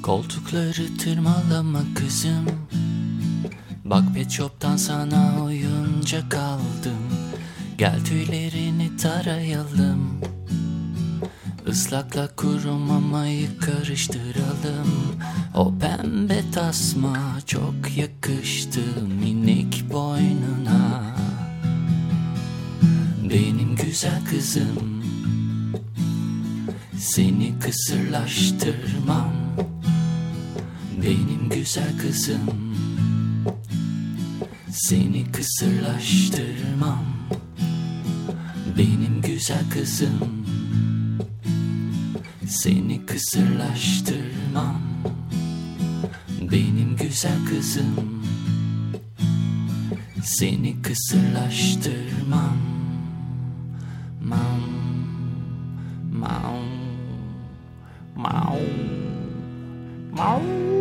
Koltukları tırmalama kızım. Bak Pet Shop'tan sana oyuncak aldım. Gel tüylerini tarayalım. Islakla kuru mamayı karıştıralım. O pembe tasma çok yakıştı minik boynuna. Benim güzel kızım, seni kısırlaştırmam. Benim güzel kızım, seni kısırlaştırmam. Benim güzel kızım, seni kısırlaştırmam. Benim güzel kızım, seni kısırlaştırmam. Mam, mam, mam, mam.